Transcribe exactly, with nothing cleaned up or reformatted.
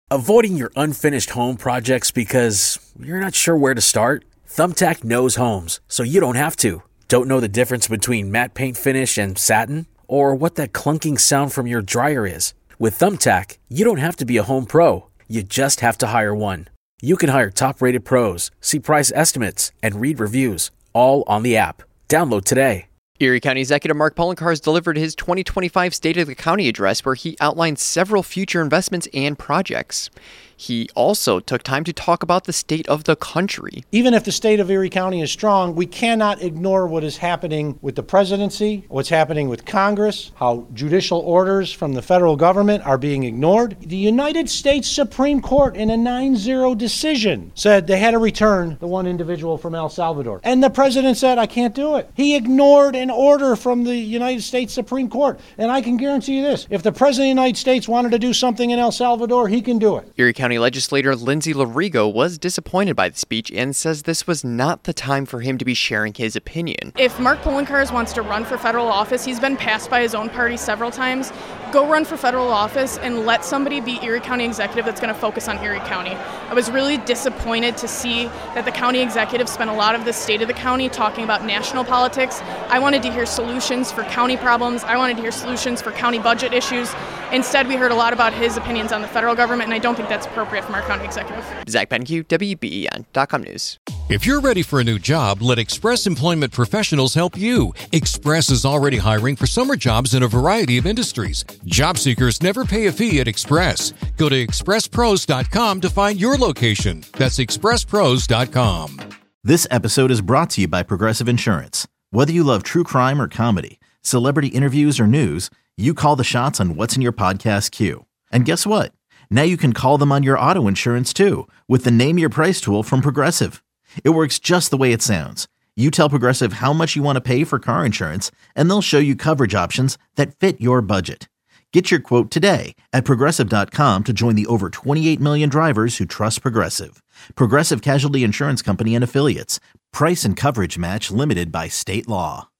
Avoiding your unfinished home projects because you're not sure where to start? Thumbtack knows homes, so you don't have to. Don't know the difference between matte paint finish and satin? Or what that clunking sound from your dryer is? With Thumbtack, you don't have to be a home pro. You just have to hire one. You can hire top-rated pros, see price estimates, and read reviews, all on the app. Download today. Erie County Executive Mark Poloncarz has delivered his twenty twenty-five State of the County address where he outlined several future investments and projects. He also took time to talk about the state of the country. Even if the state of Erie County is strong, we cannot ignore what is happening with the presidency, what's happening with Congress, how judicial orders from the federal government are being ignored. The United States Supreme Court, in a nine zero decision, said they had to return the one individual from El Salvador. And the president said, I can't do it. He ignored an order from the United States Supreme Court. And I can guarantee you this, if the president of the United States wanted to do something in El Salvador, he can do it. Erie County legislator Lindsay Larigo was disappointed by the speech and says this was not the time for him to be sharing his opinion. If Mark Poloncarz wants to run for federal office, he's been passed by his own party several times. Go run for federal office and let somebody be Erie County executive that's going to focus on Erie County. I was really disappointed to see that the county executive spent a lot of the state of the county talking about national politics. I wanted to hear solutions for county problems. I wanted to hear solutions for county budget issues. Instead, we heard a lot about his opinions on the federal government, and I don't think that's appropriate from our county executive. Zach Benque, W B E N dot com News. If you're ready for a new job, let Express Employment Professionals help you. Express is already hiring for summer jobs in a variety of industries. Job seekers never pay a fee at Express. Go to express pros dot com to find your location. That's express pros dot com. This episode is brought to you by Progressive Insurance. Whether you love true crime or comedy, celebrity interviews or news, you call the shots on what's in your podcast queue. And guess what? Now you can call them on your auto insurance too with the Name Your Price tool from Progressive. It works just the way it sounds. You tell Progressive how much you want to pay for car insurance, and they'll show you coverage options that fit your budget. Get your quote today at progressive dot com to join the over twenty-eight million drivers who trust Progressive. Progressive Casualty Insurance Company and Affiliates. Price and coverage match limited by state law.